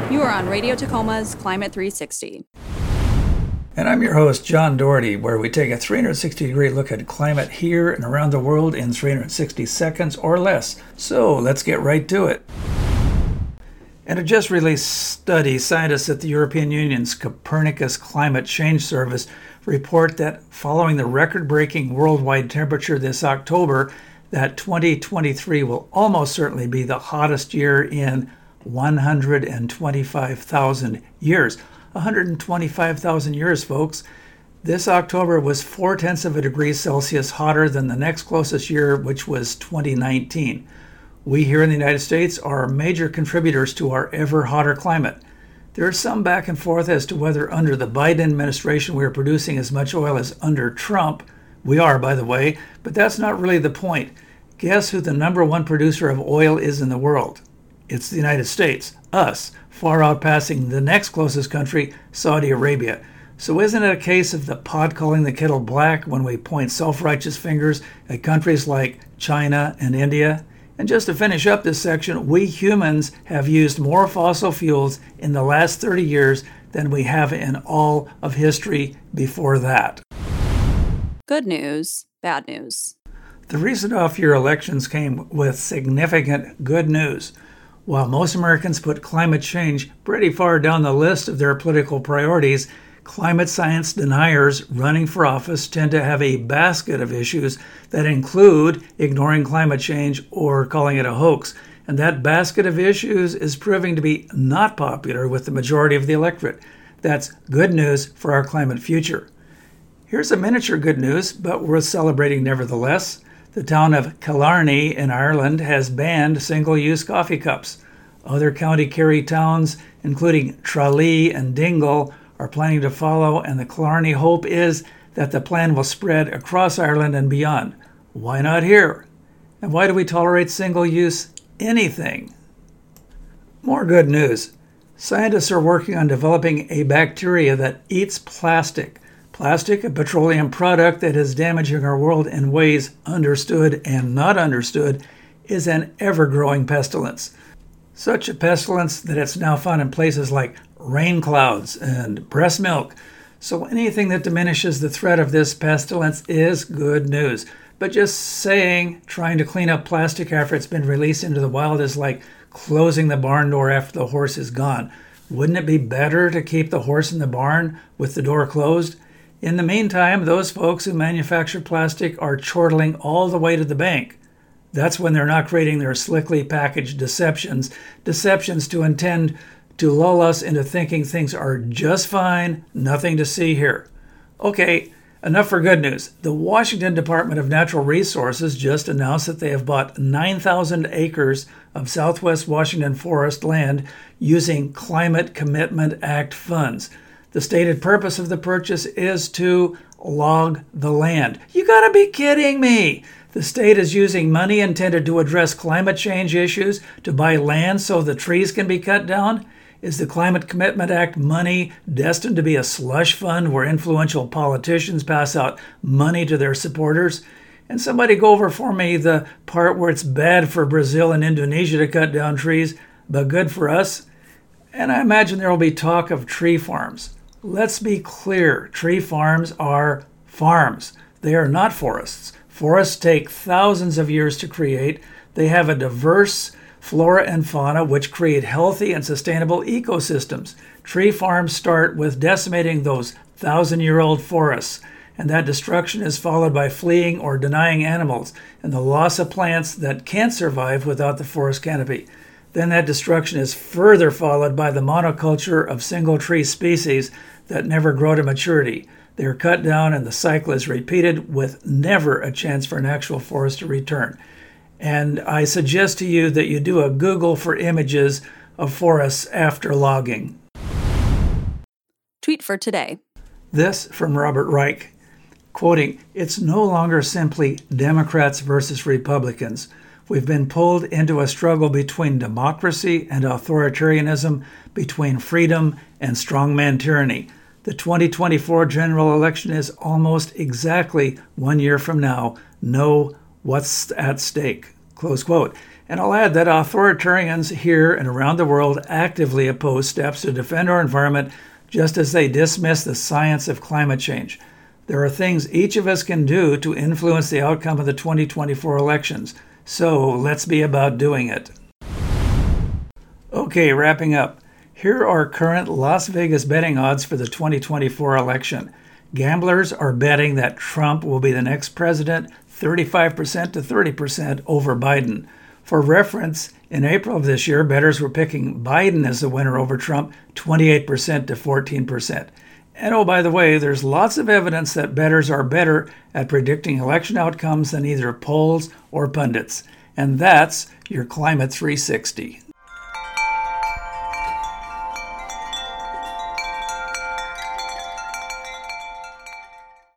You are on Radio Tacoma's Climate 360. And I'm your host, John Doherty, where we take a 360-degree look at climate here and around the world in 360 seconds or less. So let's get right to it. In a just-released study, scientists at the European Union's Copernicus Climate Change Service report that following the record-breaking worldwide temperature this October, that 2023 will almost certainly be the hottest year in 125,000 years. 125,000 years, folks. This October was 0.4 of a degree Celsius hotter than the next closest year, which was 2019. We here in the United States are major contributors to our ever hotter climate. There is some back and forth as to whether under the Biden administration we are producing as much oil as under Trump. We are, by the way, but that's not really the point. Guess who the number one producer of oil is in the world? It's the United States, us, far outpassing the next closest country, Saudi Arabia. So isn't it a case of the pot calling the kettle black when we point self-righteous fingers at countries like China and India? And just to finish up this section, we humans have used more fossil fuels in the last 30 years than we have in all of history before that. Good news, bad news. The recent off-year elections came with significant good news. While most Americans put climate change pretty far down the list of their political priorities, climate science deniers running for office tend to have a basket of issues that include ignoring climate change or calling it a hoax. And that basket of issues is proving to be not popular with the majority of the electorate. That's good news for our climate future. Here's a miniature good news, but worth celebrating nevertheless. The town of Killarney in Ireland has banned single-use coffee cups. Other County Kerry towns, including Tralee and Dingle, are planning to follow, and the Killarney hope is that the plan will spread across Ireland and beyond. Why not here? And why do we tolerate single-use anything? More good news. Scientists are working on developing a bacteria that eats plastic. Plastic, a petroleum product that is damaging our world in ways understood and not understood, is an ever-growing pestilence. Such a pestilence that it's now found in places like rain clouds and breast milk. So anything that diminishes the threat of this pestilence is good news. But just saying, trying to clean up plastic after it's been released into the wild is like closing the barn door after the horse is gone. Wouldn't it be better to keep the horse in the barn with the door closed? In the meantime, those folks who manufacture plastic are chortling all the way to the bank. That's when they're not creating their slickly packaged deceptions to intend to lull us into thinking things are just fine, nothing to see here. Okay, enough for good news. The Washington Department of Natural Resources just announced that they have bought 9,000 acres of Southwest Washington forest land using Climate Commitment Act funds. The stated purpose of the purchase is to log the land. You gotta be kidding me! The state is using money intended to address climate change issues to buy land so the trees can be cut down? Is the Climate Commitment Act money destined to be a slush fund where influential politicians pass out money to their supporters? And somebody go over for me the part where it's bad for Brazil and Indonesia to cut down trees, but good for us? And I imagine there will be talk of tree farms. Let's be clear, tree farms are farms. They are not forests. Forests take thousands of years to create. They have a diverse flora and fauna which create healthy and sustainable ecosystems. Tree farms start with decimating those 1,000-year-old forests, and that destruction is followed by fleeing or denying animals and the loss of plants that can't survive without the forest canopy. Then that destruction is further followed by the monoculture of single tree species that never grow to maturity. They are cut down and the cycle is repeated with never a chance for an actual forest to return. And I suggest to you that you do a Google for images of forests after logging. Tweet for today. This from Robert Reich, quoting, "It's no longer simply Democrats versus Republicans. We've been pulled into a struggle between democracy and authoritarianism, between freedom and strongman tyranny. The 2024 general election is almost exactly 1 year from now. Know what's at stake." Close quote. And I'll add that authoritarians here and around the world actively oppose steps to defend our environment, just as they dismiss the science of climate change. There are things each of us can do to influence the outcome of the 2024 elections. So let's be about doing it. Okay, wrapping up. Here are current Las Vegas betting odds for the 2024 election. Gamblers are betting that Trump will be the next president, 35% to 30% over Biden. For reference, in April of this year, bettors were picking Biden as the winner over Trump, 28% to 14%. And oh, by the way, there's lots of evidence that bettors are better at predicting election outcomes than either polls or pundits. And that's your Climate 360.